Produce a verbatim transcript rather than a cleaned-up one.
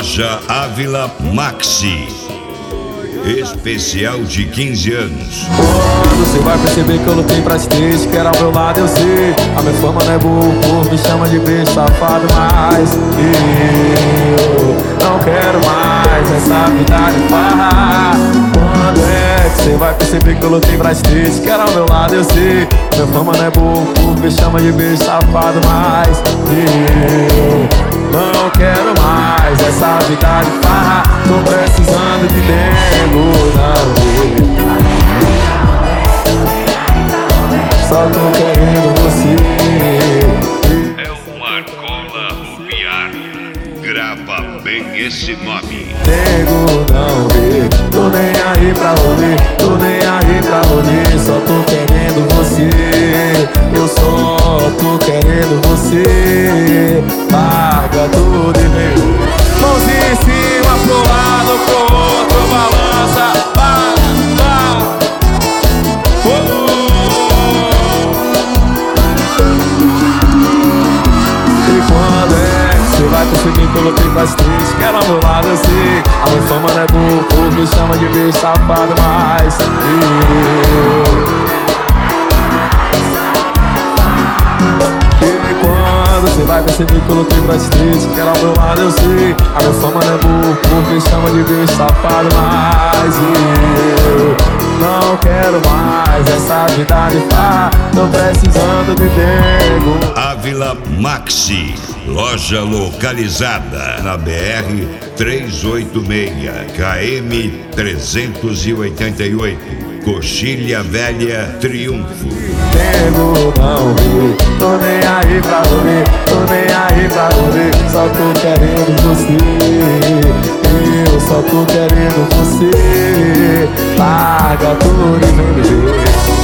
Loja Ávila Maxi. Especial de quinze anos. Quando você vai perceber que eu lutei pra te ter, te quero ao meu lado, eu sei. A minha fama não é boa, o povo me chama de beijo safado, mas eu não quero mais essa vida de farra. Quando é que você vai perceber que eu lutei pra te ter, te quero ao meu lado, eu sei. A minha fama não é boa, o povo me chama de beijo safado, mas eu não quero mais essa vida de farra. Tô precisando de tempo, não. Só tô querendo você. É o Marcola Rubiar. Grava bem esse nome. Nego não vê, tô nem aí pra rolê, tô nem aí pra rolê. Só tô querendo você, eu só tô querendo você. Larga tudo e vem. Mãos em cima, pro lado, pro outro, balança, vai, vai. Oh, oh, oh. E quando é que você vai conseguir que eu lutei pra três? Quero ao meu lado, eu sei. A minha fama não é boa, o povo me chama de beijo safado, mas eu você vai perceber que eu lutei pra te ter, te quero ao meu lado, eu sei. A minha fama não é boa, o povo me chama de beijo safado, mas eu não quero mais essa vida de farra. Tô precisando de tempo. Ávila Maxi, loja localizada na B R trezentos e oitenta e seis, K M trezentos e oitenta e oito, Coxilha Velha, Triunfo. Nego não vê, tô nem aí pra rolê, tô nem aí pra rolê. Só tô querendo você, eu só tô querendo você. Larga tudo e vem me ver.